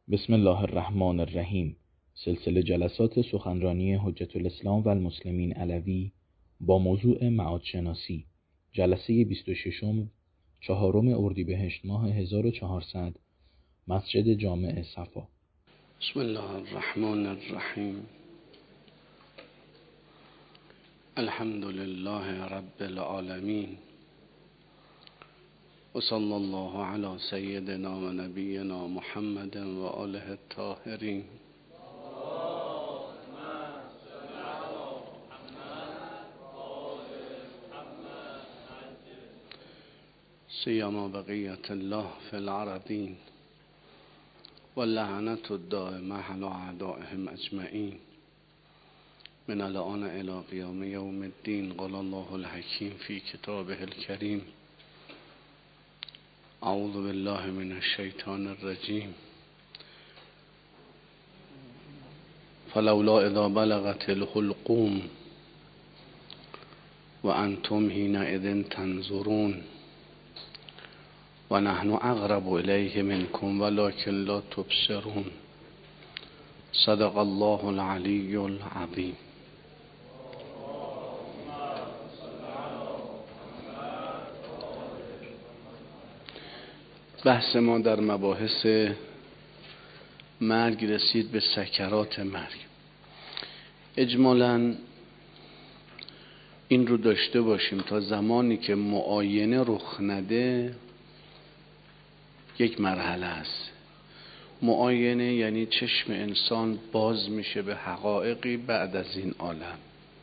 بسم الله الرحمن الرحیم. سلسله جلسات سخنرانی حجت الاسلام و المسلمین علوی با موضوع معادشناسی، جلسه 26 4 اردیبهشت ماه 1400، مسجد جامع صفا. بسم الله الرحمن الرحیم. الحمد لله رب العالمین و صلی الله علی سیدنا و نبینا محمد و آله الطاهرین. سیما بقیت الله فی الارضین و لعنت الدائمه علی اعدائهم اجمعین من الان الی قیام یوم الدین. قال الله الحکیم فی کتابه الکریم: اعوذ بالله من الشیطان الرجیم. فلولا اذا بلغت الحلقوم و انتم حینئذ تنظرون و نحن اقرب الیه منکم ولکن لا تبصرون. صدق الله العلی العظیم. بحث ما در مباحث مرگ رسید به سکرات مرگ. اجمالاً این رو داشته باشیم تا زمانی که معاینه رخ نده یک مرحله است. معاینه یعنی چشم انسان باز میشه به حقایقی بعد از این عالم.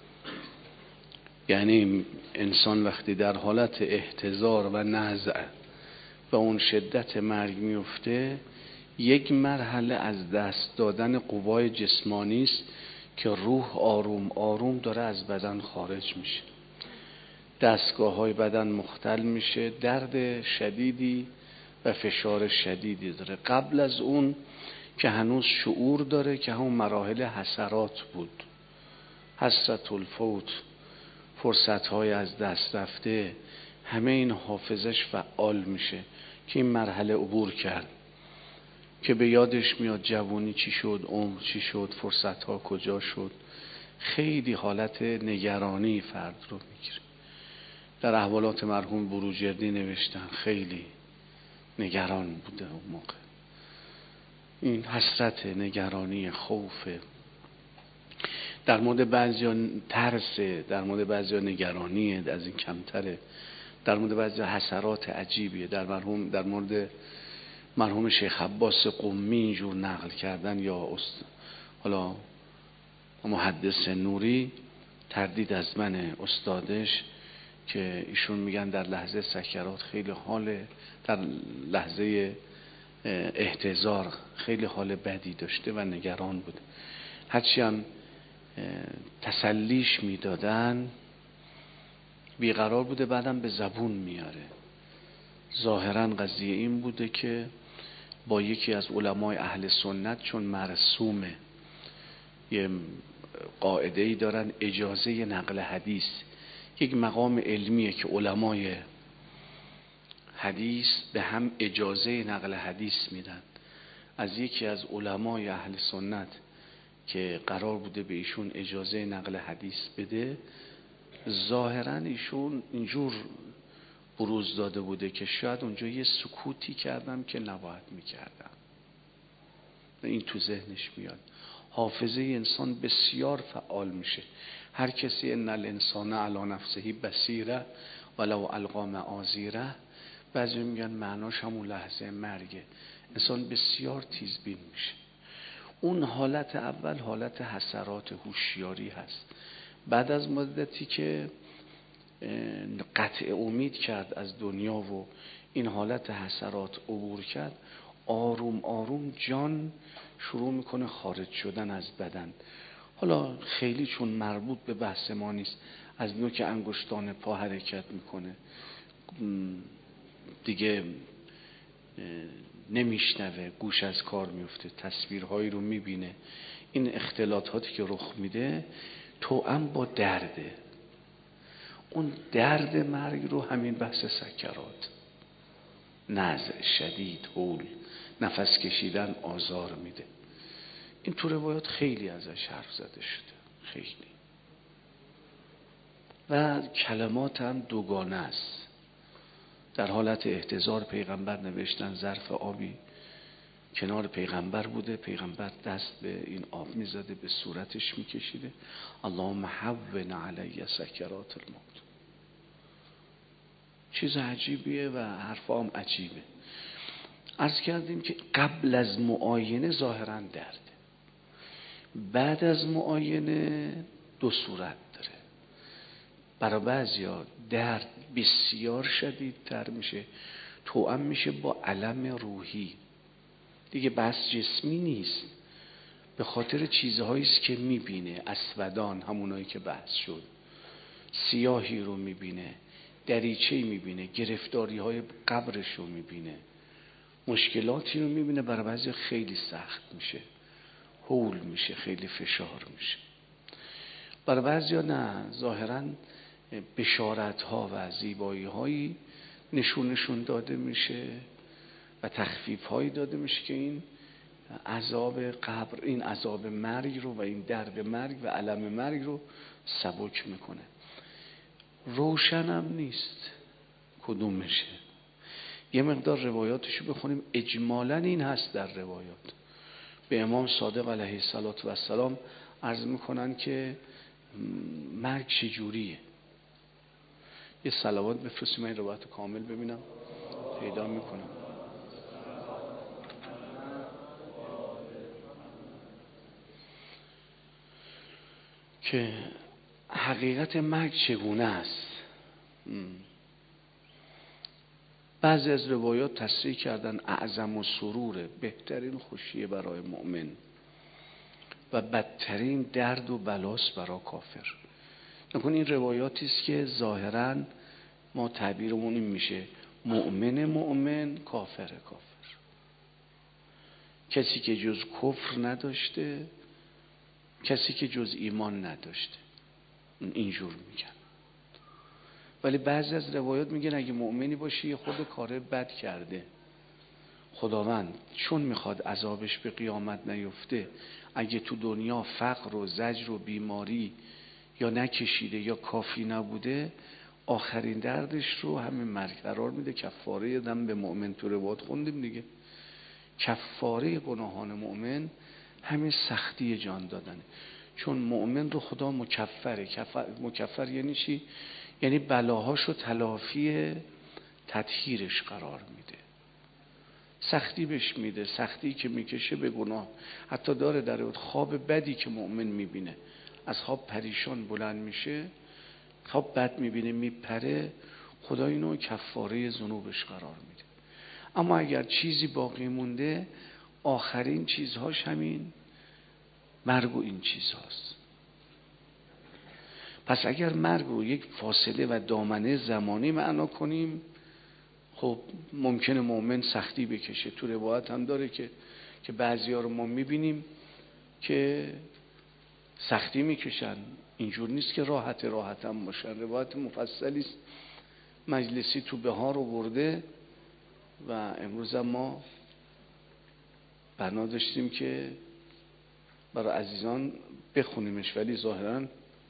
یعنی انسان وقتی در حالت احتضار و نزع و اون شدت مرگ میفته، یک مرحله از دست دادن قوای جسمانی است که روح آروم آروم داره از بدن خارج میشه. دستگاه های بدن مختل میشه، درد شدیدی و فشار شدیدی داره. قبل از اون که هنوز شعور داره که همون مراحل حسرات بود، حسرت الفوت، فرصت های از دست رفته، همه این حافظش فعال میشه که این مرحله عبور کرد، که به یادش میاد جوانی چی شد، عمر چی شد، فرصت ها کجا شد. خیلی حالت نگرانی فرد رو میگیره. در احوالات مرحوم بروجردی نوشتن خیلی نگران بوده اون موقع. این حسرت، نگرانی، خوف، در مورد بعضیا ترسه، در مورد بعضیا نگرانیه، از این کمتره، در مورد بعضیا حسرات عجیبیه. در مورد مرحوم شیخ عباس قمی اینجور نقل کردن، یا حالا محدث نوری تردید از من استادش که ایشون میگن در لحظه سکرات خیلی در لحظه احتضار خیلی حال بدی داشته و نگران بود. هرچی هم تسلیش میدادن بیقرار بوده، بعدم به زبون میاره. ظاهرا قضیه این بوده که با یکی از علمای اهل سنت، چون مرسومه، یه قاعده‌ای دارن، اجازه نقل حدیث یک مقام علمیه که علمای حدیث به هم اجازه نقل حدیث میدن. از یکی از علمای اهل سنت که قرار بوده به ایشون اجازه نقل حدیث بده، ظاهرا ایشون اینجور بروز داده بوده که شاید اونجا یه سکوتی کردم که نباید میکردم. این تو ذهنش میاد. حافظه انسان بسیار فعال میشه. هر کسی ان الانسان علی نفسه بصیره ولو القا معاذیره، بعضی میگن معناش همون لحظه مرگه. انسان بسیار تیزبین میشه. اون حالت اول حالت حسرات هوشیاری هست. بعد از مدتی که قطع امید کرد از دنیا و این حالت حسرات عبور کرد، آروم آروم جان شروع میکنه خارج شدن از بدن. حالا خیلی چون مربوط به بحث ما نیست، از نوک انگشتان پا حرکت میکنه، دیگه نمیشنوه، گوش از کار میفته، تصویرهایی رو میبینه. این اختلاطاتی که رخ میده توأم با درده. اون درد مرگ رو همین بحث سکرات، نزع شدید، هول، نفس کشیدن آزار میده. این تو روایات خیلی ازش حرف زده شده، خیلی. و کلمات هم دوگانه است. در حالت احتضار پیغمبر نوشتن ظرف آبی کنار پیغمبر بوده، پیغمبر دست به این آب میزده، به صورتش میکشیده، اللهم هون علی سکرات الموت. چیز عجیبیه و حرفا هم عجیبه. عرض کردیم که قبل از معاینه ظاهرا درده، بعد از معاینه دو صورت داره. برای بعضیا درد بسیار شدیدتر میشه، توأم میشه با الم روحی، دیگه بس جسمی نیست، به خاطر چیزهایی است که میبینه. اسودان، همونایی که بحث شد، سیاهی رو میبینه، دریچه‌ای میبینه، گرفتاری های قبرش رو میبینه، مشکلاتی رو میبینه. برای بعضی خیلی سخت میشه، هول میشه، خیلی فشار میشه. برای بعضی نه، ظاهراً بشارت ها و زیبایی هایی نشونشون داده میشه و تخفیف هایی داده میشه که این عذاب قبر، این عذاب مرگ رو و این درد مرگ و الم مرگ رو سبک میکنه. روشنم نیست کدومشه. یه مقدار روایاتشو بخونیم، اجمالاً این هست در روایات. به امام صادق علیه السلام عرض میکنن که مرگ چجوریه. یه صلوات بفرستیم من این روایت کامل ببینم پیدا میکنم. که حقیقت مرگ چگونه است. بعضی از روایات تصریح کردن اعظم و سروره، بهترین خوشیه برای مؤمن و بدترین درد و بلاس برای کافر. نکن این روایاتی است که ظاهراً ما تعبیرمون این میشه مؤمن کافر. کسی که جز کفر نداشته، کسی که جز ایمان نداشته، اینجور میگن. ولی بعضی از روایات میگن اگه مؤمنی باشی خود کار بد کرده، خداوند چون میخواد عذابش به قیامت نیفته، اگه تو دنیا فقر و زجر و بیماری یا نکشیده یا کافی نبوده، آخرین دردش رو همین مرگ قرار میده. کفاره دم به مؤمن تو روایات خوندیم دیگه. کفاره گناهان مؤمن همین سختی جان دادنه. چون مؤمن رو خدا مکفره. مکفر یعنی چی؟ یعنی بلاهاشو تلافی تطهیرش قرار میده، سختی بهش میده. سختی که میکشه به گناه حتی داره در خواب بدی که مؤمن میبینه، از خواب پریشان بلند میشه، خواب بد میبینه میپره، خدا اینو کفاره ذنوبش قرار میده. اما اگر چیزی باقی مونده، آخرین چیزهاش همین مرگ و این چیزهاست. پس اگر مرگ رو یک فاصله و دامنه زمانی معنا کنیم، خب ممکنه مؤمن سختی بکشه. تو روایت هم داره که بعضیا رو ما میبینیم که سختی میکشن، اینجور نیست که راحت هم باشن. روایت مفصلی است، مجلسی تو بهار آورده و امروز ما بنا داشتیم که برای عزیزان بخونیمش، ولی ظاهراً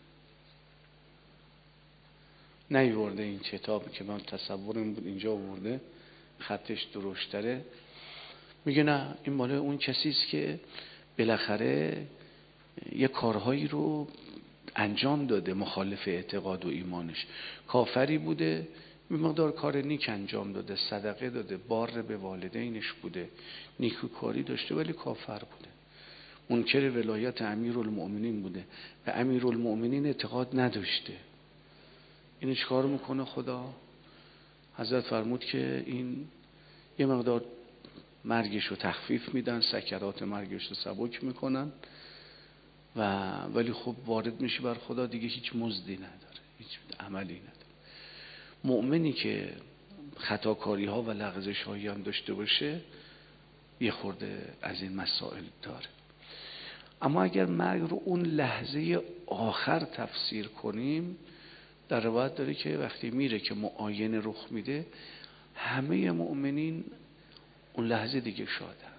نیورده این کتاب که من تصورم بود اینجا آورده، خطش درشتره. میگه نه، این مال اون کسی است که بالاخره یه کارهایی رو انجام داده مخالف اعتقاد و ایمانش. کافری بوده، به مقدار کار نیک انجام داده، صدقه داده، بار به والدینش بوده، نیکوکاری داشته، ولی کافر بوده. منکر ولایت امیرالمؤمنین بوده، به امیرالمؤمنین اعتقاد نداشته. اینو چیکار میکنه خدا؟ حضرت فرمود که این یه مقدار مرگش رو تخفیف میدن، سکرات مرگش رو سبک میکنن ولی خب وارد میشه بر خدا دیگه، هیچ مزدی نداره، هیچ عملی نداره. مؤمنی که خطاکاری ها و لغزش هایی هم داشته باشه یه خورده از این مسائل داره. اما اگر مرگ رو اون لحظه آخر تفسیر کنیم، در روایت داره که وقتی میره که معاینه رخ میده، همه مؤمنین اون لحظه دیگه شادن.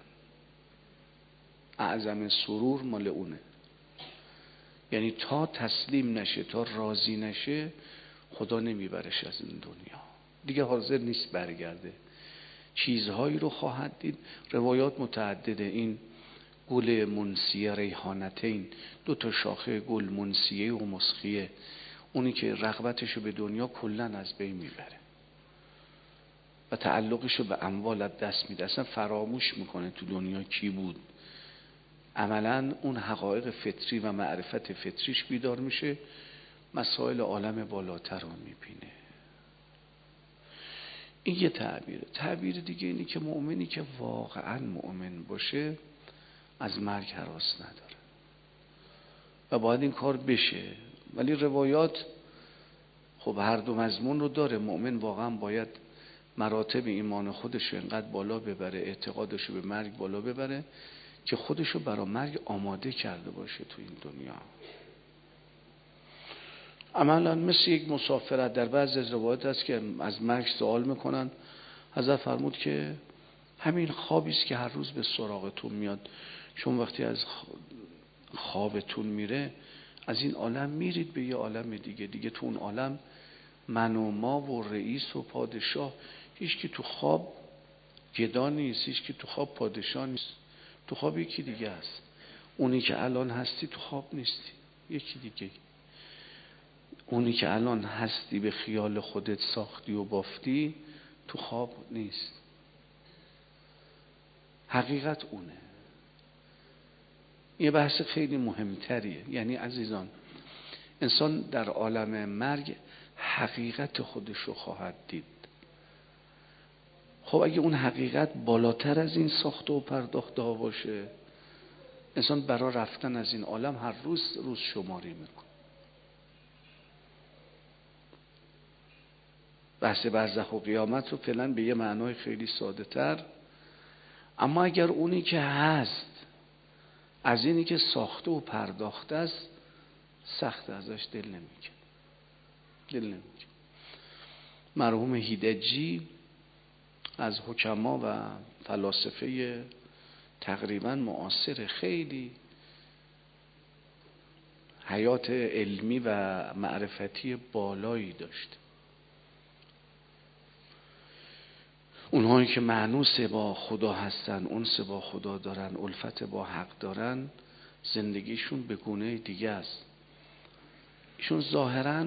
اعظم سرور مال اونه. یعنی تا تسلیم نشه، تا راضی نشه، خدا نمیبرش از این دنیا، دیگه حاضر نیست برگرده. چیزهایی رو خواهد دید. روایات متعدده. این گل منسیه ریحانتین، 2 شاخه گل منسیه و مسخیه، اونی که رغبتشو به دنیا کلن از بین میبره و تعلقشو به اموال از دست میده، اصلا فراموش میکنه تو دنیا کی بود. عملا اون حقایق فطری و معرفت فطریش بیدار میشه، مسائل عالم بالاتر رو میبینه. این یه تعبیره. تعبیر دیگه اینی که مؤمنی که واقعا مؤمن باشه از مرگ هراس نداره و باید این کار بشه. ولی روایات خب هر دو مضمون رو داره. مؤمن واقعا باید مراتب ایمان خودش رو اینقدر بالا ببره، اعتقادش رو به مرگ بالا ببره که خودش رو برای مرگ آماده کرده باشه تو این دنیا. عملا مثل یک مسافرت. در بعضی از روایات هست که از مرگ سوال میکنن، حضرت فرمود که همین خوابی است که هر روز به سراغتون میاد. چون وقتی از خوابتون میره از این عالم میرید به یه عالم دیگه تو اون عالم من و ما و رئیس و پادشاه، هیچ کی تو خواب گدا نیست، هیچ کی تو خواب پادشاه نیست. تو خواب یکی دیگه است. اونی که الان هستی تو خواب نیستی، یکی دیگه. اونی که الان هستی به خیال خودت ساختی و بافتی تو خواب نیست. حقیقت اونه. یه بحث خیلی مهمتریه. یعنی عزیزان، انسان در عالم مرگ حقیقت خودش رو خواهد دید. خب اگه اون حقیقت بالاتر از این ساخته و پرداخته ها باشه، انسان برای رفتن از این عالم هر روز شماری میکنه. بحث برزخ و قیامت رو فعلا به یه معنای خیلی ساده تر. اما اگر اونی که هست از اینی که ساخته و پرداخته است، سخت ازش دل نمیکنه. مرحوم هیدجی از حکما و فلاسفه تقریبا معاصر خیلی حیات علمی و معرفتی بالایی داشت. اونهایی که مانوس با خدا هستن، انس با خدا دارن، الفت با حق دارن، زندگیشون به گونه دیگه است. ایشون ظاهراً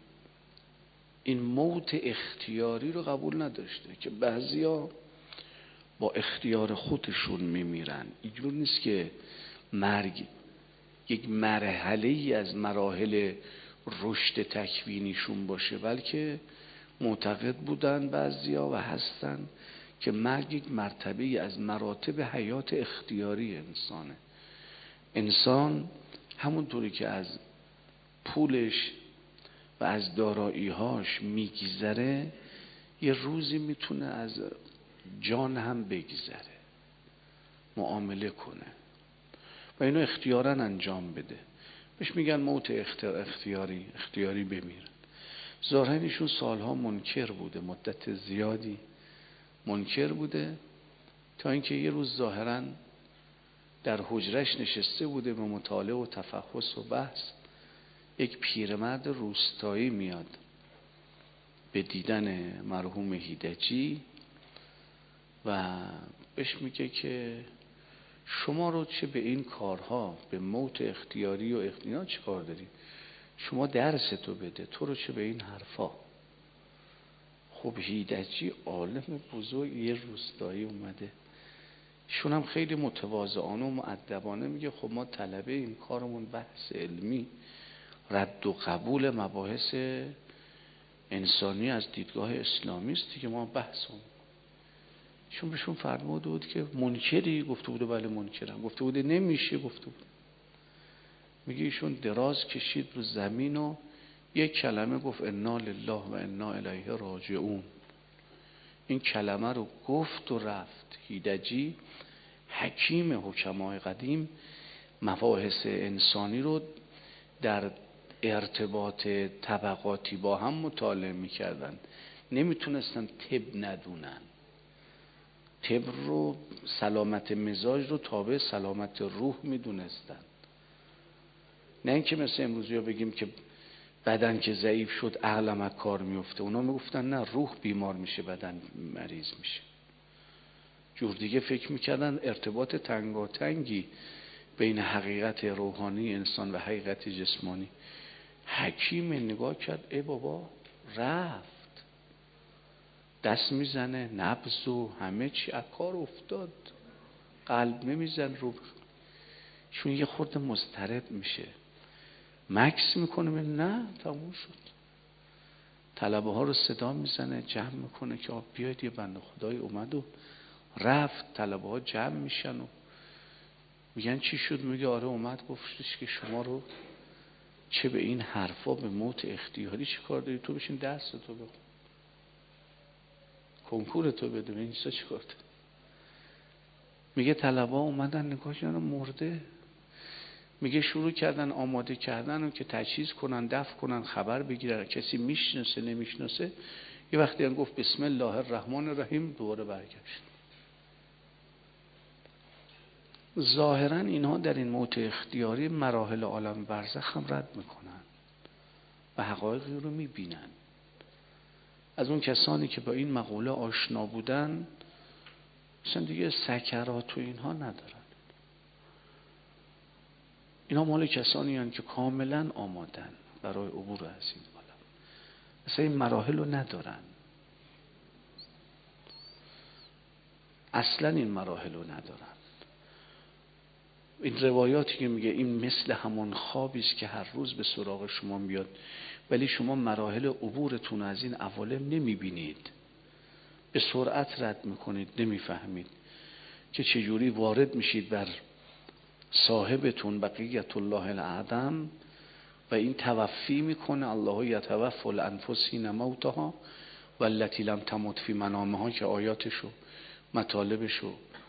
این موت اختیاری رو قبول نداشته که بعضیا با اختیار خودشون میمیرن. اینجور نیست که مرگ یک مرحله ای از مراحل رشد تکوینیشون باشه، بلکه معتقد بودن بعضیا و هستن که مرگ یک مرتبه از مراتب حیات اختیاری انسانه. انسان همونطوری که از پولش و از دارایی‌هاش میگذره، یه روزی میتونه از جان هم بگذره، معامله کنه و اینو اختیاراً انجام بده. بهش میگن موت اختیاری بمیرن. ظاهراً ایشون سالها منکر بوده، مدت زیادی منکر بوده، تا اینکه یه روز ظاهراً در حجرش نشسته بوده به مطالعه و تفحص و بحث. یک پیرمرد روستایی میاد به دیدن مرحوم هیدجی و بهش میگه که شما رو چه به این کارها، به موت اختیاری و اختیار چه کار داری؟ شما درس تو بده، تو رو چه به این حرفا؟ خب هیدجی عالم بزرگ یه روستایی اومده، شون هم خیلی متواضعانه و مؤدبانه میگه خب ما طلبه این کارمون بحث علمی، رد و قبول مباحث انسانی از دیدگاه اسلامی است که ما بحثمون. ایشون بهشون فرموده بود که منکری؟ گفته بوده بله منکرم. گفته بوده نمیشه؟ گفته بود. میگه ایشون دراز کشید رو زمین و یک کلمه گفت انا لله و انا الیه راجعون. این کلمه رو گفت و رفت. هیدجی حکیم حکمای قدیم مباحث انسانی رو در ارتباط طبقاتی با هم مطالعه میکردن، نمیتونستن طب ندونن. طب رو، سلامت مزاج رو تابع سلامت روح میدونستن. نه اینکه مثل امروزی ها بگیم که بدن که ضعیف شد عقلم از کار میفته. اونا میگفتن نه، روح بیمار میشه بدن مریض میشه. جور دیگه فکر میکردن ارتباط تنگاتنگی بین حقیقت روحانی انسان و حقیقت جسمانی. حکیم نگاه کرد، ای بابا رفت، دست میزنه، نبض و همه چی از کار افتاد، قلب نمیزن رو، چون یه خورده مضطرب میشه، مکس میکنه، نه تموم شد. طلبه ها رو صدا میزنه، جمع میکنه که آب بیاید، یه بنده خدای اومد و رفت. طلبه ها جمع میشن و میگن چی شد؟ میگه آره اومد گفتش که شما رو چه به این حرفا، به موت اختیاری چی کار داری؟ تو بشین درس تو بخون، کنکور تو بده، این چی کار داری؟ میگه طلبه ها اومدن نگاه کردن مرده. میگه شروع کردن آماده کردن و که تجهیز کنن، دفن کنن، خبر بگیرن، کسی میشناسه نمیشناسه. یه وقتی هم گفت بسم الله الرحمن الرحیم، دوباره برگشت. ظاهرا اینها در این موت اختیاری مراحل عالم برزخ هم رد میکنن و حقایقی رو میبینن. از اون کسانی که با این مقوله آشنا بودن مثلا دیگه سکرات و اینها ندارن. اینا مال کسانی هستند که کاملا آمادن برای عبور از این عالم، مثلا این مراحل رو ندارن، اصلا این مراحل رو ندارن. این روایاتی که میگه این مثل همون خوابی است که هر روز به سراغ شما میاد ولی شما مراحل عبورتون از این عوالم نمیبینید، به سرعت رد میکنید، نمیفهمید که چجوری وارد میشید بر صاحبتون بقیت الله الاعظم و این توفی میکنه. الله یتوفی الانفس حین موتها والتی لم تمت فی منامها، که آیاتشو مطالبشو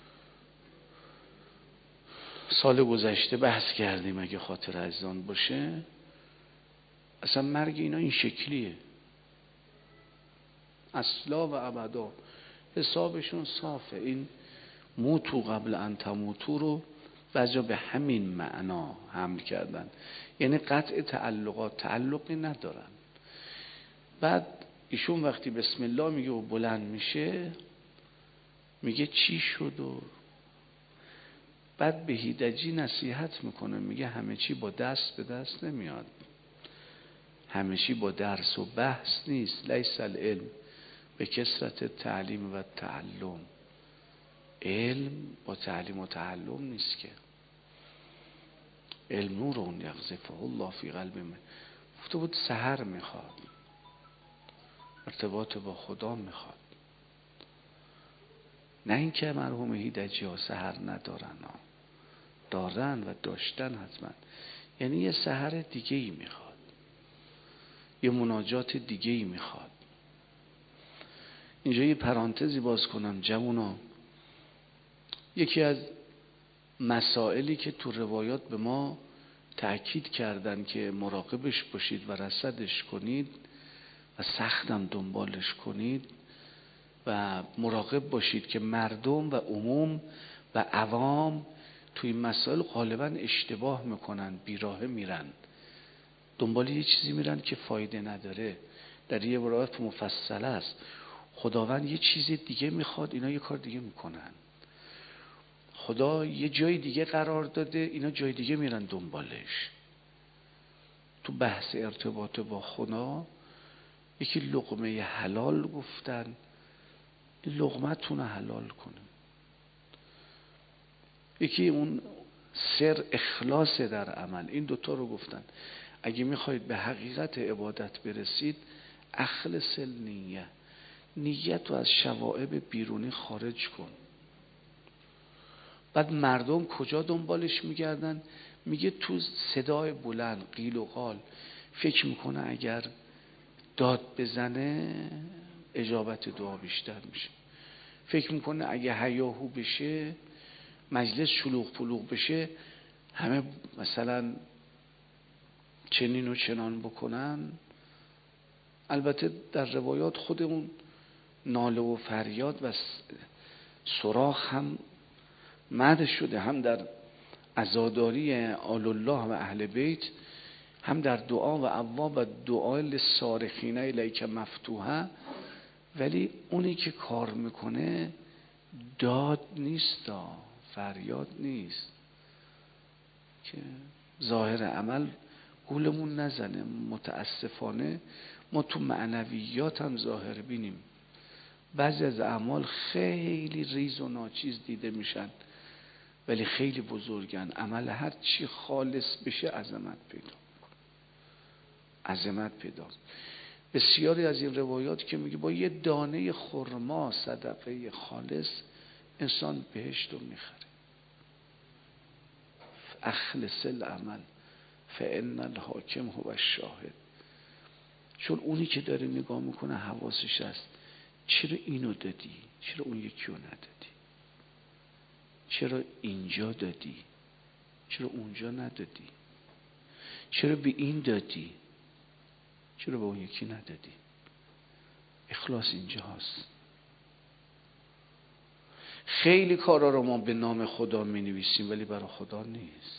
سال گذشته بحث کردیم اگه خاطر عزیزان باشه. اصلا مرگ اینا این شکلیه، اصلا و ابدا حسابشون صافه. این موتو قبل ان تموتو رو بعضیا به همین معنا حمل کردن، یعنی قطع تعلقات، تعلقی ندارن. بعد ایشون وقتی بسم الله میگه و بلند میشه، میگه چی شد و بعد به هیدجی نصیحت میکنه، میگه همه چی با دست به دست نمیاد، همه چی با درس و بحث نیست. لیس العلم به کثرت تعلیم و تعلم، علم با تعلیم و تعلم نیست که. علم نورون یقذفه الله فی قلب من. گفته بود سحر میخواد، ارتباط با خدا میخواد. نه اینکه مرحوم هیدجی ها سحر ندارن، دارن و داشتن حتما. یعنی یه سحر دیگه ای میخواد، یه مناجات دیگه ای میخواد. اینجا یه پرانتزی باز کنم جوونا، یکی از مسائلی که تو روایات به ما تأکید کردن که مراقبش باشید و رصدش کنید و سختم دنبالش کنید و مراقب باشید که مردم و عموم و عوام توی این مسائل غالبا اشتباه میکنن، بیراهه میرن، دنبال یه چیزی میرن که فایده نداره. در یه روایت مفصله است خداوند یه چیز دیگه میخواد، اینا یه کار دیگه میکنن. خدا یه جای دیگه قرار داده، اینا جای دیگه میرن دنبالش. تو بحث ارتباط با خدا یکی لقمه حلال گفتن، این لقمتون حلال کنه. یکی اون سر اخلاص در عمل، این دوتا رو گفتن. اگه میخواید به حقیقت عبادت برسید اخلص النیه، نیت رو از شوائب بیرونی خارج کن. بعد مردم کجا دنبالش میگردن؟ میگه تو صدای بلند، قیل و قال. فکر میکنه اگر داد بزنه اجابت دعا بیشتر میشه. فکر میکنه اگه هیاهو بشه، مجلس شلوغ پلوغ بشه، همه مثلا چنین و چنان بکنن. البته در روایات خودمون ناله و فریاد و سوراخ هم مدح شده، هم در عزاداری آل الله و اهل بیت، هم در دعا و ابواب و دعای للصارخین الیک مفتوحه. ولی اونی که کار میکنه داد نیست، فریاد نیست، که ظاهر عمل گولمون نزنه. متاسفانه ما تو معنویات هم ظاهر بینیم. بعضی از اعمال خیلی ریز و ناچیز دیده میشن ولی خیلی بزرگن. عمل هر چی خالص بشه عظمت پیدا میکنه، عظمت پیدا. بسیاری از این روایات که میگه با یه دانه خرما صدقه خالص انسان بهشت رو میخره. اخلص العمل فان الحاکم هو الشاهد. چون اونی که داره نگاه میکنه حواسش هست چرا اینو دادی، چرا اون یکی رو ندادی، چرا اینجا دادی، چرا اونجا ندادی، چرا به این دادی، چرا به اون یکی ندادی. اخلاص اینجا هست. خیلی کارا رو ما به نام خدا می نویسیم ولی برای خدا نیست.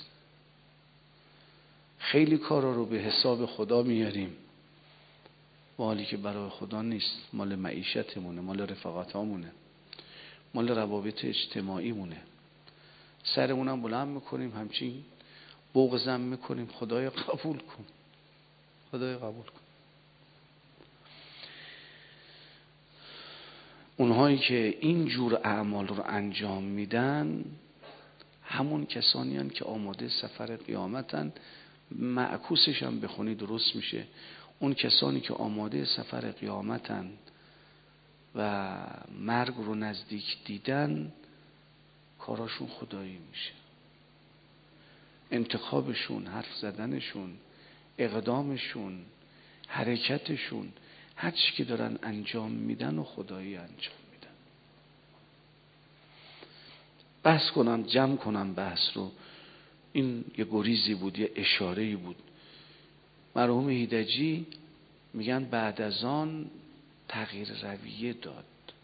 خیلی کارا رو به حساب خدا میاریم حالی که برای خدا نیست. مال معیشتمونه، مال رفاقتامونه، مال روابط اجتماعی مونه. سرمونم بلند میکنیم همچین بغضم میکنیم. خدای قبول کن، خدای قبول کن. اونهایی که این جور اعمال رو انجام میدن همون کسانی هستند که آماده سفر قیامتن. معکوسش هم بخونی درست میشه. اون کسانی که آماده سفر قیامتن و مرگ رو نزدیک دیدن کاراشون خدایی میشه. انتخابشون، حرف زدنشون، اقدامشون، حرکتشون، هر چی که دارن انجام میدن و خدایی انجام میدن. بحث کنم، جمع کنم بحث رو. این یه گریزی بود، یه اشاره‌ای بود. مرحوم هیدجی میگن بعد از آن تغییر رویه داد،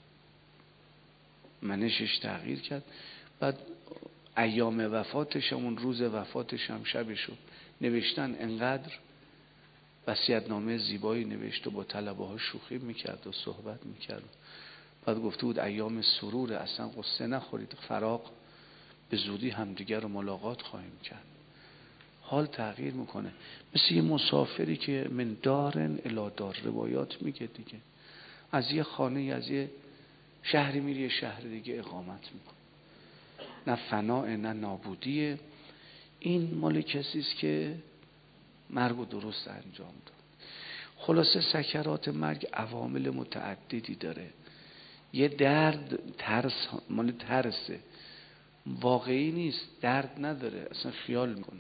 منشش تغییر کرد. بعد ایام وفاتش هم، اون روز وفاتش هم شبشو نوشتن. انقدر وصیت‌نامه زیبایی نوشت و با طلبه ها شوخی میکرد و صحبت میکرد. بعد گفته بود ایام سرور، اصلا قصه نخورید، فراق به زودی همدیگر رو ملاقات خواهیم کرد. حال تغییر میکنه. مثل یه مسافری که من دارن الی دار، روایات میگه دیگه، از یه خانه از یه شهری میری یه شهر دیگه اقامت میکنه. نه فناء نه نابودیه. این مال کسیست که مرگ و درست انجام داد. خلاصه سکرات مرگ عوامل متعددی داره. یه درد، ترس، مال ترسه، واقعی نیست، درد نداره، اصلا خیال میکنه.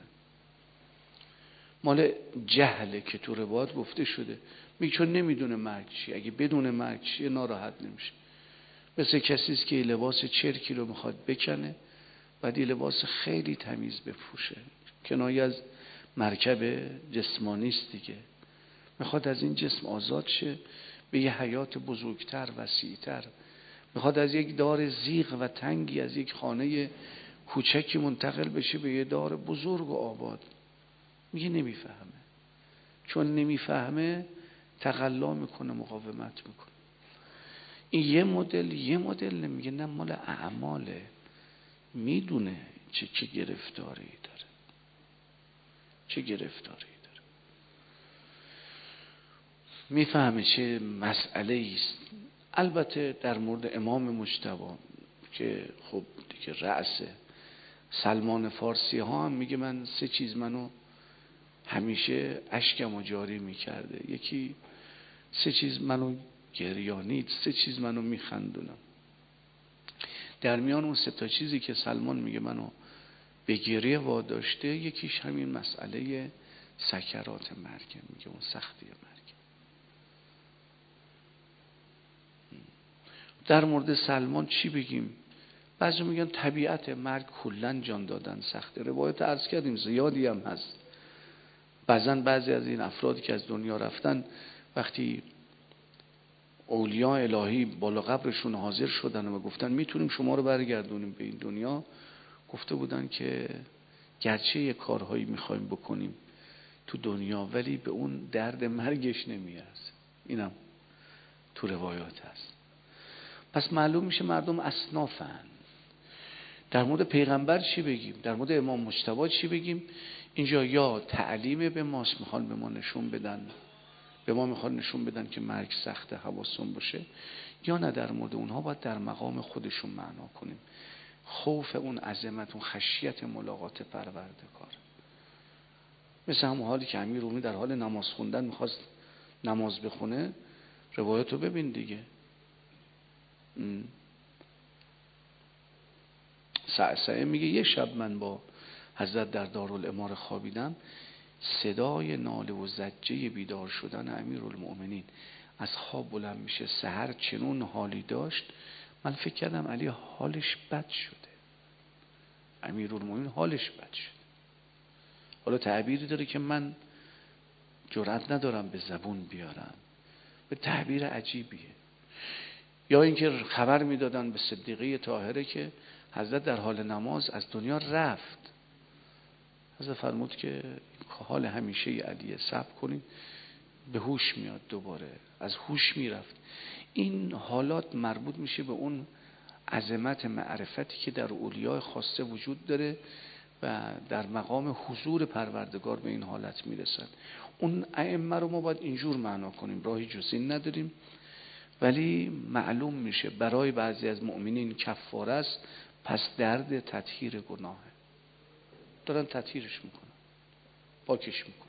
مال جهله که تو روایات گفته شده. میگه چون نمیدونه مرگ چیه، اگه بدون مرگ چیه ناراحت نمیشه. مثل کسیست که لباس چرکی رو میخواد بکنه بعد یه لباس خیلی تمیز بپوشه. کنایه از مرکب جسمانی است دیگه. میخواد از این جسم آزاد شه، به یه حیات بزرگتر، وسیعتر. میخواد از یک دار زیغ و تنگی، از یک خانه کوچکی منتقل بشه به یه دار بزرگ و آباد. میگه نمیفهمه. چون نمیفهمه تقلا میکنه، مقاومت میکنه. این یه مدل نمیگه، نه مال اعماله. میدونه چه گرفتاری داره، چه گرفتاری داره، میفهمه چه مسئله است. البته در مورد امام مجتبی که خب دیگه رأسه، سلمان فارسی ها هم میگه من 3 چیز منو همیشه اشکمو جاری میکرده. یکی 3 چیز منو گریانید، 3 چیز منو میخندونم. در میان اون 3 تا چیزی که سلمان میگه منو به گریه واداشته، یکیش همین مسئله سکرات مرگ. میگه اون سختی مرگ. در مورد سلمان چی بگیم؟ بعضی میگن طبیعت مرگ کلن جان دادن سخته. روایت عرض کردیم زیادی هم هست. بعضی از این افرادی که از دنیا رفتن وقتی اولیاء الهی بالا قبرشون حاضر شدن و گفتن میتونیم شما رو برگردونیم به این دنیا، گفته بودن که گرچه یه کارهایی میخوایم بکنیم تو دنیا ولی به اون درد مرگش نمیرسه. اینم تو روایات هست. پس معلوم میشه مردم اصنافن. در مورد پیغمبر چی بگیم؟ در مورد امام مجتبی چی بگیم؟ اینجا یا تعلیم به ماست، میخوان به ما نشون بدن، به ما میخوان نشون بدن که مرگ سخته، حواسون باشه، یا نه در مورد اونها باید در مقام خودشون معنا کنیم. خوف اون عظمت، اون خشیت ملاقات پروردگار. مثل همون حالی که امیر رومی در حال نماز خوندن میخواست نماز بخونه، روایتو ببین دیگه. سعسعه میگه یه شب من با حضرت در دارالاماره خوابیدم، صدای ناله و زجه بیدار شدن امیرالمؤمنین از خواب بلند میشه، سحر چنون حالی داشت من فکر کردم علی حالش بد شده، امیرالمؤمنین حالش بد شده. حالا تعبیری داره که من جرئت ندارم به زبون بیارم، به تعبیر عجیبیه. یا اینکه خبر میدادن به صدیقه طاهره که حضرت در حال نماز از دنیا رفت. حضرت فرمود که حال همیشه علیه، صبر کنید، به هوش میاد دوباره، از هوش میرفت. این حالات مربوط میشه به اون عظمت معرفتی که در اولیاء خاصه وجود داره و در مقام حضور پروردگار به این حالت میرسن. اون ائمه رو ما باید اینجور معنا کنیم، راهی جز این نداریم. ولی معلوم میشه برای بعضی از مؤمنین کفاره است، پس درد تطهیر گناهه، دارن تطهیرش میکنن، پاکش میکنن.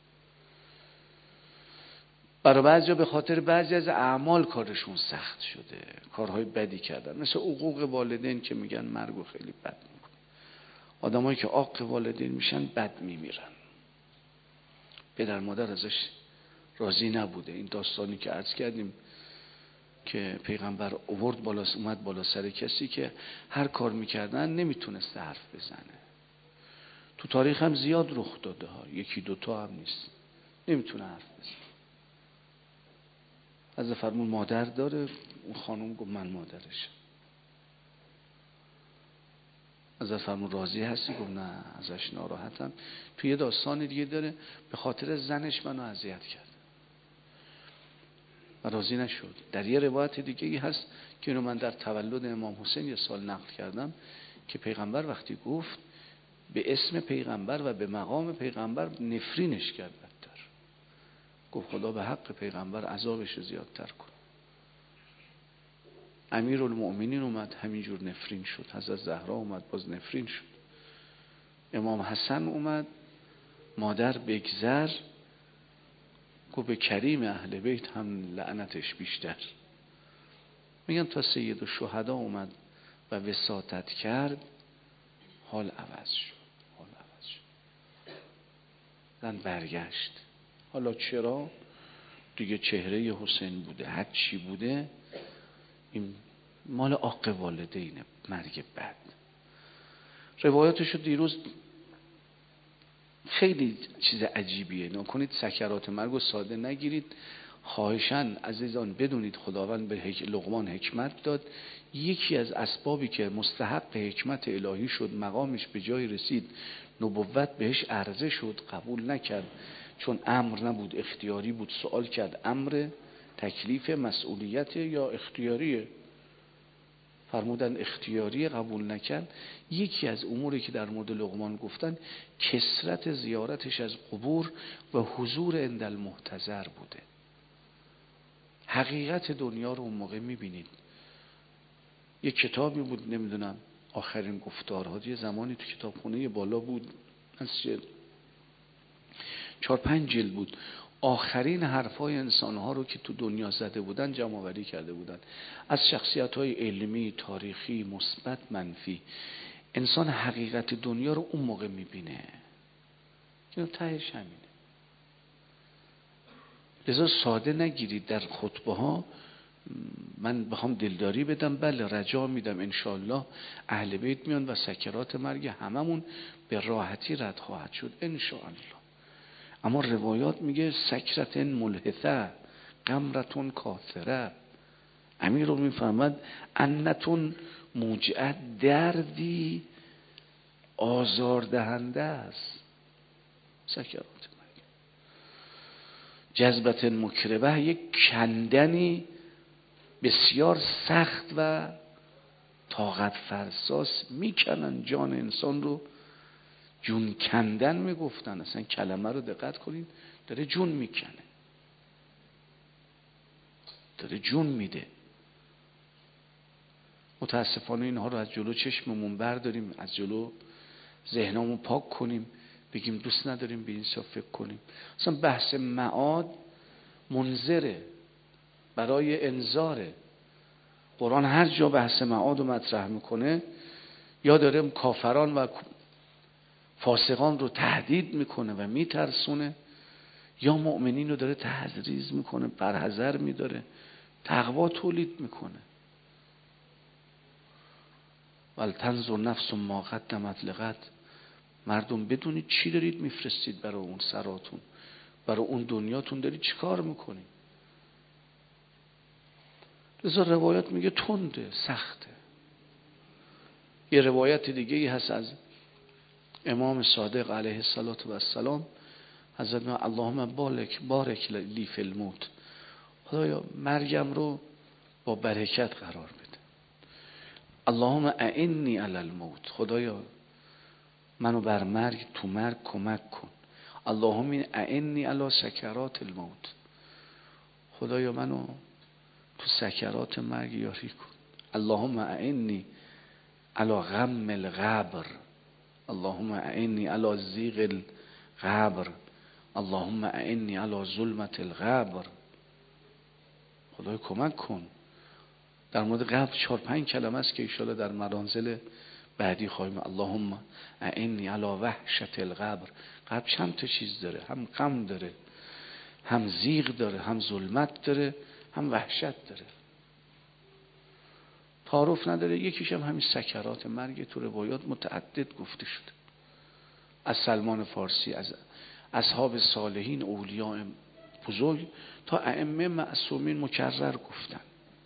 برای بعضیا به خاطر بعضی از اعمال کارشون سخت شده، کارهای بدی کردن، مثل عقوق والدین که میگن مرگو خیلی بد میکنه. آدمایی که عاق والدین میشن بد میمیرن، پدر مادر ازش راضی نبوده. این داستانی که عرض کردیم که پیغمبر اومد بالا سر کسی که هر کار میکردن نمیتونست حرف بزنه. تو تاریخ هم زیاد رخ داده ها، یکی دوتا هم نیست، نمیتونه حرف بزنه. از فرمون مادر داره، اون خانم گفت من مادرشم. از فرمون راضی هستی؟ گفت نه، ازش ناراحتم. توی یه داستان دیگه داره به خاطر زنش منو اذیت کرد و راضی نشد. در یه روایت دیگه هست که اینو من در تولد امام حسین یه سال نقل کردم که پیغمبر وقتی گفت به اسم پیغمبر و به مقام پیغمبر نفرینش کرد بدتر. گفت خدا به حق پیغمبر عذابش زیادتر کن. امیرالمؤمنین اومد همینجور نفرین شد، حضرت زهرا اومد باز نفرین شد، امام حسن اومد مادر بگذر، گفت به کریم اهل بیت هم لعنتش بیشتر. میگن تا سید الشهدا اومد و وساطت کرد، حال عوض شد. زن برگشت. حالا چرا؟ دیگه چهره حسین بوده، هر چی بوده، این مال عاق والدینه، مرگ بد. روایاتشو دیروز خیلی چیز عجیبیه، نکنید سکرات مرگ رو ساده نگیرید. خواهشاً عزیزان بدونید خداوند به لقمان حکمت داد. یکی از اسبابی که مستحق حکمت الهی شد، مقامش به جای رسید، نبوت بهش عرضه شد، قبول نکرد چون امر نبود، اختیاری بود. سوال کرد امر، تکلیف، مسئولیت یا اختیاریه؟ فرمودن اختیاری، قبول نکرد. یکی از اموری که در مورد لقمان گفتن کثرت زیارتش از قبور و حضور عند المحتضر بوده. حقیقت دنیا رو اون موقع میبینید. یک کتابی بود، نمیدونم آخرین گفتارها، یه زمانی تو کتابخونه بالا بود، از 4-5 جلد بود، آخرین حرفای انسانها رو که تو دنیا زده بودن جمع آوری کرده بودن، از شخصیت‌های علمی، تاریخی، مثبت، منفی. انسان حقیقت دنیا رو اون موقع میبینه. اینو تهش همینه. لذا ساده نگیرید در خطبه ها. من بخوام دلداری بدم، بله رجا میدم انشالله اهل بیت میان و سکرات مرگ هممون به راحتی رد خواهد شد انشالله. اما روایات میگه سکرتن ملحثه، قمرتون کاثره، امیر رو میفهمد انتون موجعه، دردی آزاردهنده است. سکرات مرگ، جذبت مکربه، یک کندنی بسیار سخت و طاقت فرساست. میکنن جان انسان رو، جون کندن میگفتن. اصلا کلمه رو دقت کنید، داره جون میکنه، داره جون میده. متاسفانه اینها رو از جلو چشممون برداریم، از جلو ذهنمون پاک کنیم، بگیم دوست نداریم به این سو فکر کنیم. اصلا بحث معاد منذره، برای انذاره. قرآن هر جا بحث معاد رو مطرح میکنه، یا داره کافران و فاسقان رو تهدید میکنه و میترسونه، یا مؤمنین رو داره تحذیر میکنه، برحذر میداره، تقوا تولید میکنه. ولتنظر نفس ما قدمت لغد. مردم بدونید چی دارید میفرستید برای اون سراتون، برای اون دنیاتون دارید چی کار میکنید. لذا روایت میگه تنده، سخته. یه روایت دیگه ای هست از امام صادق علیه السلام، حضرت میگه اللهم بارک لی فی الموت. خدایا مرگم رو با برکت قرار بده. اللهم اعنی علی الموت. خدایا منو بر مرگ، تو مرگ کمک کن. اللهم اعنی علی سکرات الموت. خدایا منو تو سکرات مرگ یاری کن. اللهم اعنی علی غم القبر. اللهم اعنی علی ضیق القبر. اللهم اعنی علی ظلمت القبر. خدایا کمک کن. در مورد قبر 4-5 کلمه است که ان شاءالله در منازل بعدی خواهیم. اللهم اعنی علی وحشت القبر. قبر چند تا چیز داره، هم غم داره، هم ضیق داره، هم ظلمت داره، هم وحشت داره. تعارف نداره. یکیش هم همین سکرات مرگ. تو روایات متعدد گفته شده، از سلمان فارسی، از اصحاب صالحین، اولیاء بزرگ، تا ائمه معصومین مکرر گفتن.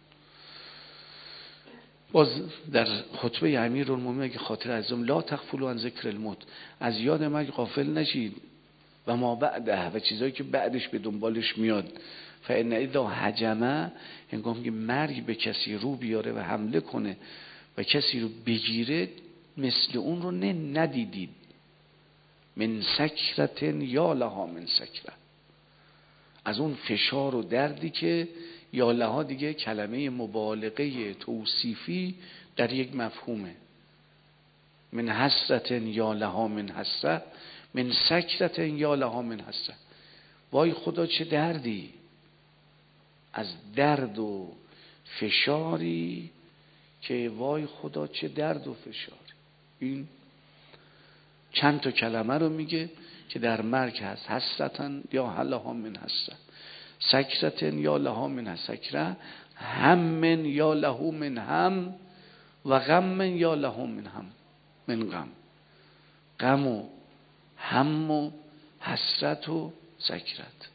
باز در خطبه امیرالمومنین که خاطر عزیزم لا تغفلوا عن ذکر الموت، از یاد مرگ غافل نشید و ما بعده، و چیزایی که بعدش به دنبالش میاد. فان اذا هجمه، هنگامی که مرگ به کسی رو بیاره و حمله کنه و کسی رو بگیره، مثل اون رو ندیدید. من سکرت یا لها من سکره، از اون فشار و دردی که یا لها دیگه کلمه مبالغه توصیفی در یک مفهومه. من حسرت یا لها من حسره، من سکرت یا لها من حسره. وای خدا چه دردی، از درد و فشاری که وای خدا چه درد و فشاری. این چند تا کلمه رو میگه که در مرگ هست. حسرتن یا لها من حسره، سکرتن یا لها من سکره، هم یا له من هم، و غم یا له من هم من غم. غم و هم و حسرت و سکرت.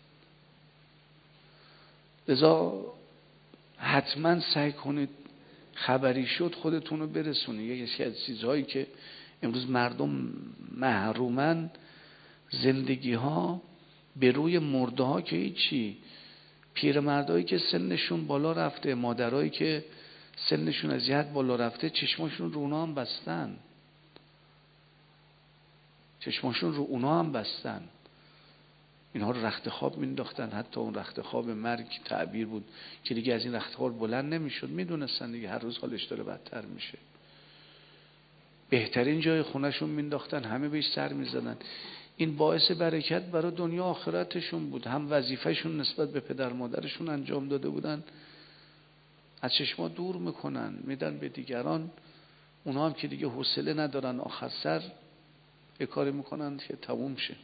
لذا حتما سعی کنید خبری شد خودتون رو برسونید. یکی از چیزهایی که امروز مردم محرومن، زندگی ها به روی مرده ها که هیچی. پیرمردایی که سنشون بالا رفته، مادرایی که سنشون از جهت بالا رفته، چشماشون رو اونا هم بستن. چشماشون رو اونا هم بستن. اینها رو رخت خواب مینداختن. حتی اون رخت خواب مرگ تعبیر بود که دیگه از این رخت خواب بلند نمیشد. میدونستن دیگه هر روز حالش داره بدتر میشه. بهترین جای خونهشون مینداختن، همه بهش سر میزدن. این باعث برکت برای دنیا آخرتشون بود. هم وظیفهشون نسبت به پدر مادرشون انجام داده بودن، از چشما دور میکنن، میدن به دیگران. اونا هم که دیگه حوصله ندارن، آخر سر یه کاری میکنن که تموم شه.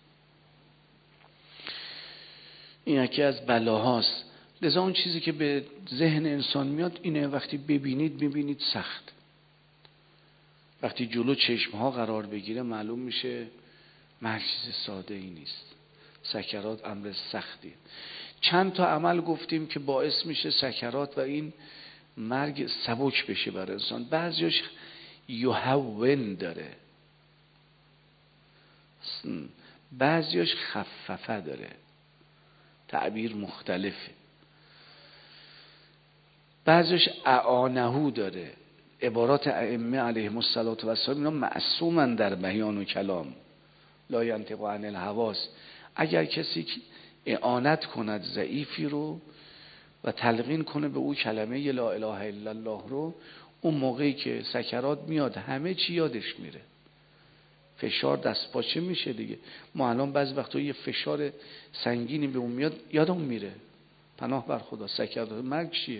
این یکی از بلاهاست. لذا اون چیزی که به ذهن انسان میاد اینه، وقتی ببینید میبینید سخت. وقتی جلو چشمها قرار بگیره معلوم میشه مرگ چیز ساده ای نیست. سکرات امر سختیه. چند تا عمل گفتیم که باعث میشه سکرات و این مرگ سبک بشه بر انسان. بعضیش یهون داره، بعضیش خففه داره، تعبیر مختلفه. بعضیش اعانهو داره. عبارات ائمه علیهم السلام اینا معصومن در بیان و کلام، لا ینطق عن الهوا. اگر کسی اعانت کند ضعیفی رو و تلقین کنه به او کلمه لا اله الا الله رو، اون موقعی که سکرات میاد همه چی یادش میره. فشار دست پاچه میشه دیگه. ما الان بعضی وقتا یه فشار سنگینی به اون میاد یادم میره. پناه بر خدا. سکرات مرگ چیه؟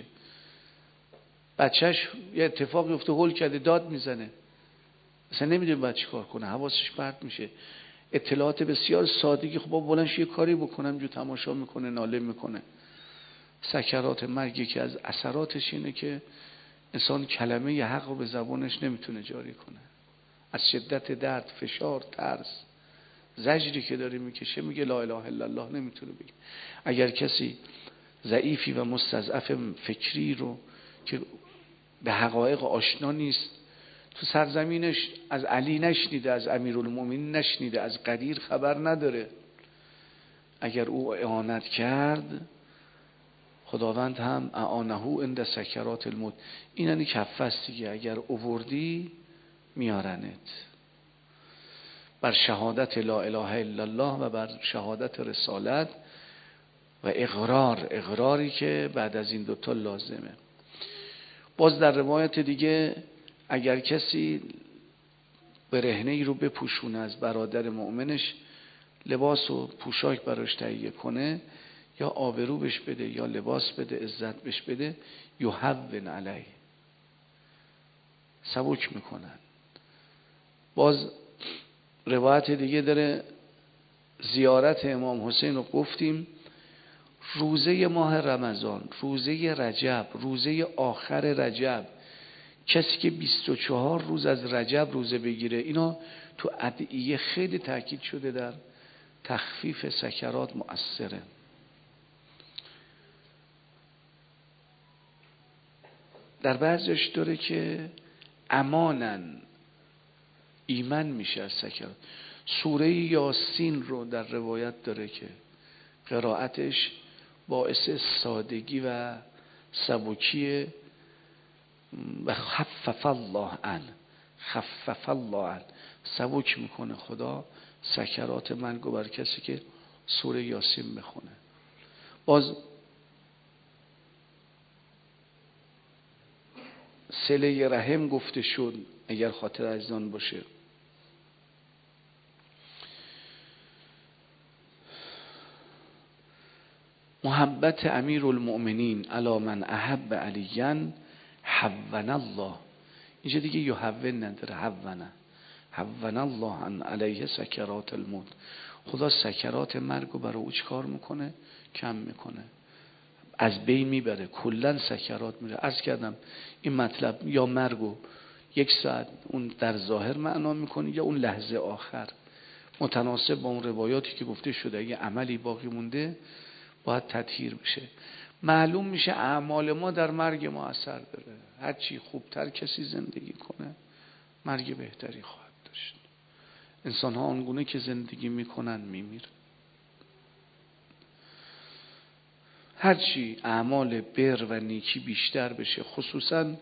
بچهش یه اتفاقی افته هول کرده داد میزنه، اصلا نمیدونه باید چی کار کنه، حواسش پرت میشه. اطلاعات بسیار سادگی، خب بلنش یه کاری بکنم، جو تماشا میکنه، ناله میکنه. سکرات مرگ یکی از اثراتش اینه که انسان کلمه حق رو به زبانش نمیتونه جاری کنه. از شدت درد، فشار، ترس، زجری که داره میکشه میگه لا اله الا الله نمیتونه بگه. اگر کسی ضعیفی و مستضعف فکری رو که به حقایق آشنا نیست، تو سرزمینش از علی نشنیده، از امیرالمومنین نشنیده، از قدیر خبر نداره، اگر او اعانت کرد خداوند هم اعانهو عند سکرات الموت. این یعنی کفه است دیگه. اگر اووردی میارنت بر شهادت لا اله الا الله و بر شهادت رسالت و اقراری که بعد از این دوتا لازمه. باز در روایت دیگه اگر کسی برهنه ای رو بپوشونه از برادر مؤمنش، لباس و پوشاک براش تهیه کنه، یا آبرو بهش بده یا لباس بده، عزت بهش بده، یهون علیه، سبک میکنن. باز روایت دیگه داره، زیارت امام حسین رو گفتیم، روزه ماه رمضان، روزه رجب، روزه آخر رجب، کسی که 24 روز از رجب روزه بگیره، اینا تو ادعیه خیلی تاکید شده در تخفیف سکرات مؤثره. در بعضیش داره که امانن، ایمن میشه از سکرات. سوره یاسین رو در روایت داره که قرائتش باعث سادگی و سبکی و خفف الله عن سبک میکنه خدا سکرات مرگ بر کسی که سوره یاسین بخونه. باز صله رحم گفته شد اگر خاطر عزیزان باشه. محبت امیرالمؤمنین علی من احب علیاً حون الله. اینجا دیگه یحون نداره، حون الله عن علیه سکرات الموت. خدا سکرات مرگ رو برای او چکار میکنه؟ کم میکنه، از بین میبره، کلن سکرات میره. عرض کردم این مطلب یا مرگو 1 ساعت اون در ظاهر معنا میکنه یا اون لحظه آخر، متناسب با اون روایاتی که گفته شده. اگه عملی باقی مونده باید تطهیر بشه. معلوم میشه اعمال ما در مرگ ما اثر داره. هرچی خوبتر کسی زندگی کنه مرگ بهتری خواهد داشت. انسان ها آنگونه که زندگی میکنن میمیرن. هرچی اعمال بر و نیکی بیشتر بشه، خصوصا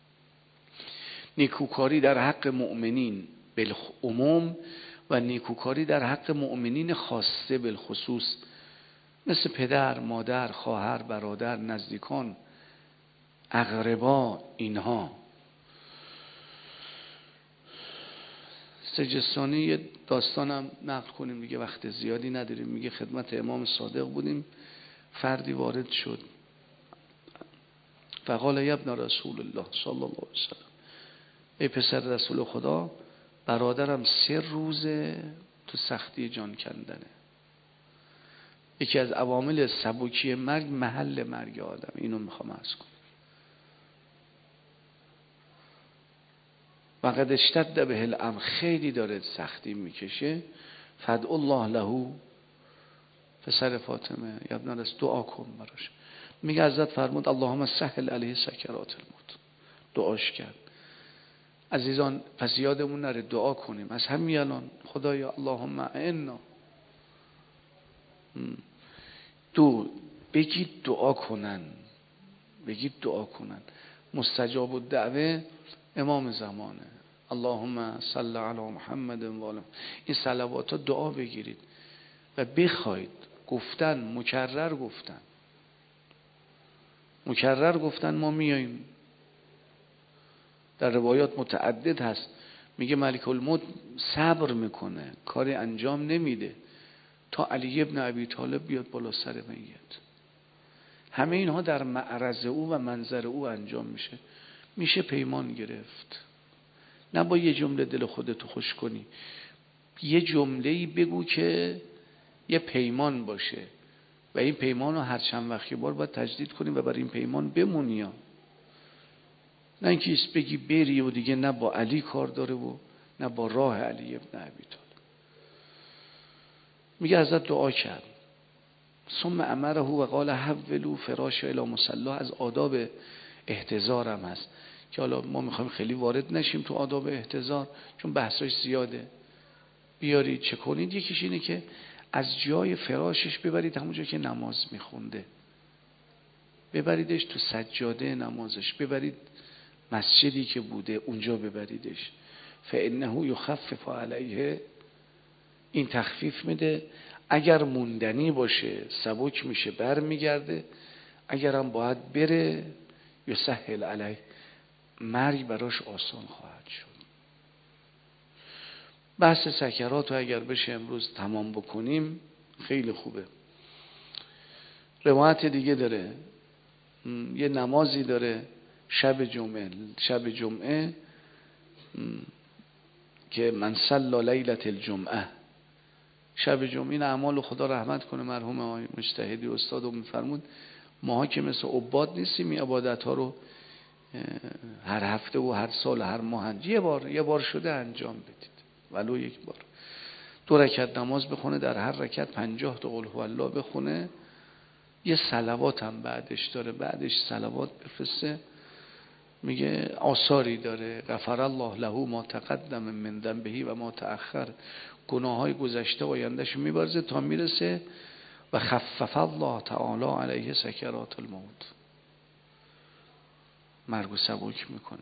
نیکوکاری در حق مؤمنین بالعموم و نیکوکاری در حق مؤمنین خاصه بالخصوص، مثل پدر، مادر، خواهر، برادر، نزدیکان، اقربا. اینها سجستانی یه داستانم نقل کنیم دیگه، وقت زیادی نداریم. میگه خدمت امام صادق بودیم، فردی وارد شد فقال یا ابن رسول الله صلی الله علیه وسلم، ای پسر رسول خدا، برادرم 3 روزه تو سختی جان کندنه. یکی از عوامل سبکی مرگ محل مرگ آدم، اینو میخوام عرض کنم. و قد اشتد به الامر، خیلی داره سختی میکشه. فدعوا الله له پسر فاطمه ابن رسول، دعا کن براش. میگه حضرت فرمود اللهم سهل علیه سکرات الموت، دعاش کرد. عزیزان پس یادمون نره دعا کنیم از همین الان، خدایا اللهم اعنا. بگید دعا کنن، بگید دعا کنن. مستجاب الدعوه امام زمانه. اللهم صل علی محمد و آله. این صلوات ها دعا بگیرید و بخواید. گفتن مکرر گفتن ما میاییم. در روایات متعدد هست، میگه ملک الموت صبر میکنه، کاری انجام نمیده تا علی ابن ابی طالب بیاد بالا سر میت. همه اینها در معرض او و منظر او انجام میشه پیمان گرفت. نه با یه جمله دل خودتو خوش کنی، یه جمله‌ای بگو که یه پیمان باشه و این پیمان رو هر چند وقت بار باید تجدید کنیم و برای این پیمان بمونی. نه اینکه بگی بری و دیگه نه با علی کار داره و نه با راه علی ابن ابی طالب. میگه حضرت دعا کرد. ثم امره و قال حولوا فراش الی مصلا. از آداب احتضار هم هست که حالا ما میخوایم خیلی وارد نشیم تو آداب احتضار چون بحثاش زیاده. بیارید چه کنید، یکیش اینه که از جای فراشش ببرید همونجا که نماز میخونده، ببریدش تو سجاده نمازش، ببرید مسجدی که بوده اونجا ببریدش. فانه یخفف علیه، این تخفیف میده. اگر موندنی باشه سبک میشه برمیگرده، اگرم باید بره یسهل علیه، مرگ براش آسان خواهد شد. بحث سکرات رو اگر بشه امروز تمام بکنیم خیلی خوبه. روایت دیگه داره، یه نمازی داره شب جمعه که من صلی لیلة الجمعه، شب جمعه. این اعمال خدا رحمت کنه مرحوم آقای مجتهدی استاد رو میفرمود ماها که مثل عباد نیستیم این عبادت ها رو هر هفته و هر سال و هر ماه یه بار شده انجام بدید، ولو یک بار. 2 رکعت نماز بخونه، در هر رکعت 50 تا قل هو الله بخونه، یه صلوات هم بعدش داره، بعدش صلوات بفرسته. میگه آثاری داره غفر الله له ما تقدم من ذنبه و ما تأخر، گناههای گذشته و آیندهش میبرزه تا میرسه و خفف الله تعالی علیه سکرات الموت، مرگ و سبک میکنه.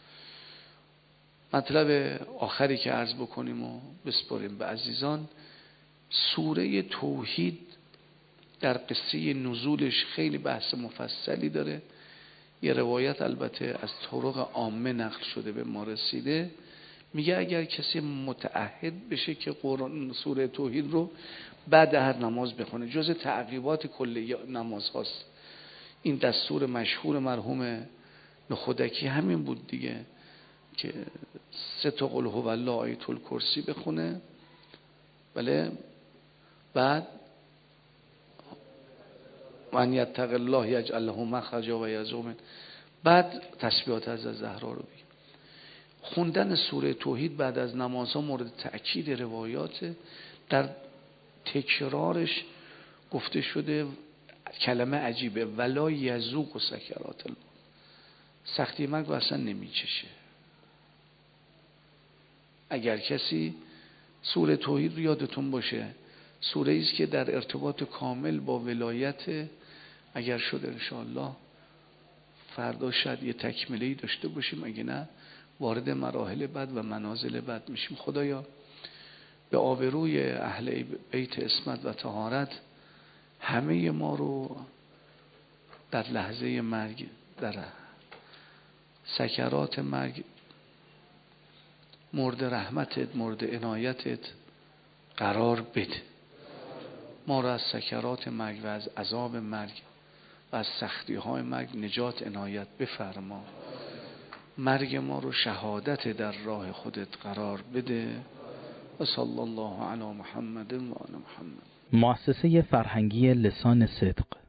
مطلب آخری که عرض بکنیم و بسپاریم به عزیزان، سوره توحید در قصه نزولش خیلی بحث مفصلی داره. یه روایت البته از طرق عامه نقل شده به ما رسیده، میگه اگر کسی متعهد بشه که قرآن سوره توحید رو بعد هر نماز بخونه، جز تعقیبات کلی نماز هاست. این دستور مشهور مرحوم نخودکی همین بود دیگه که 3 تا قل هو الله آیت الکرسی بخونه، بله، بعد من یتق الله یجعل له مخرجا و یرزقه من، بعد تسبیحات از زهرا رو بگیم. خوندن سوره توحید بعد از نمازها مورد تأکید روایات. در تکرارش گفته شده کلمه عجیبه، ولا یذوق سکرات الموت، سختی مرگ اصلا نمیچشه. اگر کسی سوره توحید رو یادتون باشه، سوره ایست که در ارتباط کامل با ولایت، اگر شد انشاءالله فردا شاید یه تکمله‌ای داشته باشیم، اگه نه وارد مراحل بعد و منازل بعد میشیم. خدایا به آبروی اهل بیت عصمت و طهارت همه ما رو در لحظه مرگ، در سکرات مرگ، مورد رحمتت، مورد عنایتت قرار بده. ما را از سکرات مرگ و از عذاب مرگ و از سختی های مرگ نجات عنایت بفرما. مرگ ما رو شهادت در راه خودت قرار بده. و صلی الله علی محمد و آل محمد. مؤسسه فرهنگی لسان صدق